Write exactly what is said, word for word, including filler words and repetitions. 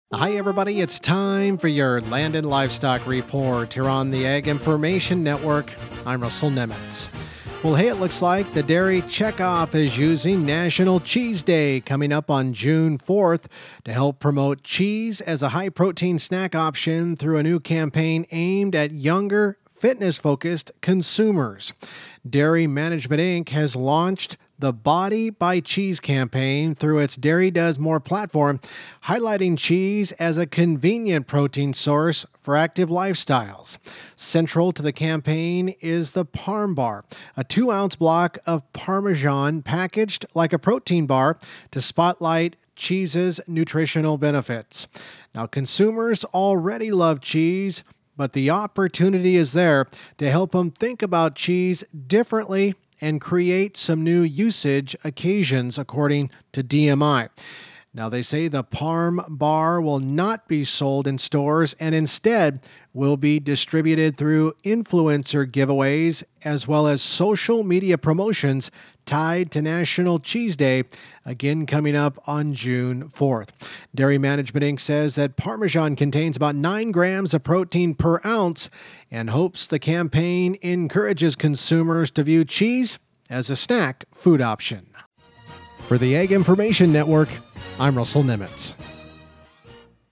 Hi, everybody. It's time for your Land and Livestock Report here on the Ag Information Network. I'm Russell Nemitz. Well, hey, it looks like the Dairy Checkoff is using National Cheese Day coming up on June fourth to help promote cheese as a high-protein snack option through a new campaign aimed at younger, fitness-focused consumers. Dairy Management Incorporated has launched the Body by Cheese campaign through its Dairy Does More platform, highlighting cheese as a convenient protein source for active lifestyles. Central to the campaign is the Parm Bar, a two-ounce block of Parmesan packaged like a protein bar to spotlight cheese's nutritional benefits. Now, consumers already love cheese, but the opportunity is there to help them think about cheese differently and create some new usage occasions, according to D M I. Now, they say the Parm Bar will not be sold in stores and instead will be distributed through influencer giveaways as well as social media promotions tied to National Cheese Day, again coming up on June fourth. Dairy Management Incorporated says that Parmesan contains about nine grams of protein per ounce and hopes the campaign encourages consumers to view cheese as a snack food option. For the Ag Information Network, I'm Russell Nemitz.